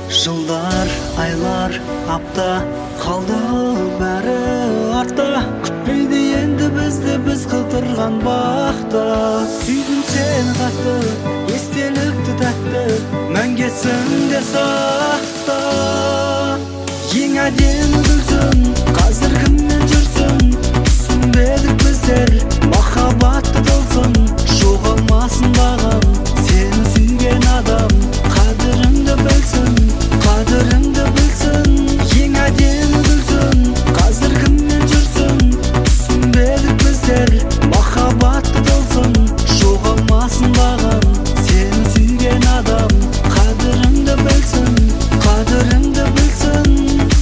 Жылдар, айлар, апта қалды бәрі артта. Күтпейді енді бізді біз қыдырған бақта. Сүйдім сені қатты, естелікті тәтті, мәңгесіңде сақта. Ең әдемі гүлсің, қазір кіммен жүрсің? Түсінбедік біздер махаббатты тылсым. Жоғалмасын бағам, сені сүйген адам қадіріңді білсін, қадіріңді білсін. Ең әдемі гүлсің, қазір кіммен жүрсің? Түсінбедік біздер махаббатты тылсым. Жоғалмасын бағам, сені сүйген адам қадіріңді білсін, қадіріңді білсін.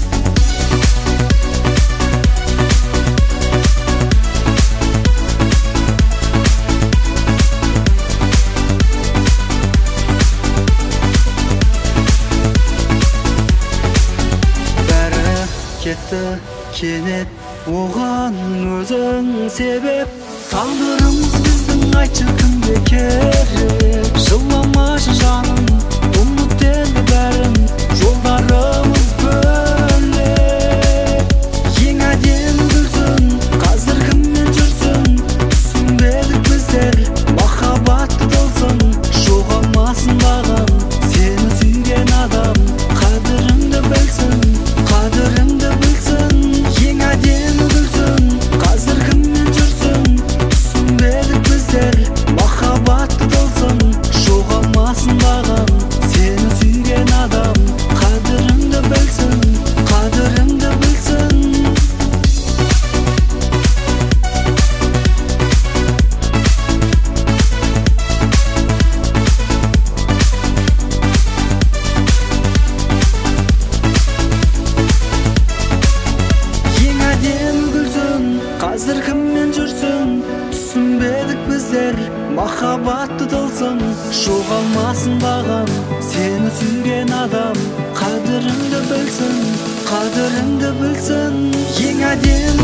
Кетті кенет оған өзің себеп. Тағдырымыз біздің, айтшы кімге керек? Жыламашы жаным, ұмыт енді бәрін, жолдарымыз бөлек. Ең әдемі гүлсің, қазір кіммен жүрсің? Түсінбедік біздер махаббатты тылсым. Жоғалмасын бағам, сені сүйген адам қадіріңді білсін, қадіріңді білсін. Ең әдемі гүлсің, қазір кіммен жүрсің? Түсінбедік біздер махаббатты тылсым. Жоғалмасын бағам, сені сүйген адам қадіріңді білсін, қадіріңді білсін. Қазір кіммен жүрсің? Түсінбедік біздер махаббатты тылсым. Жоғалмасын бағам, сені сүйген адам қадіріңді білсін, қадіріңді білсін. Ең әдемі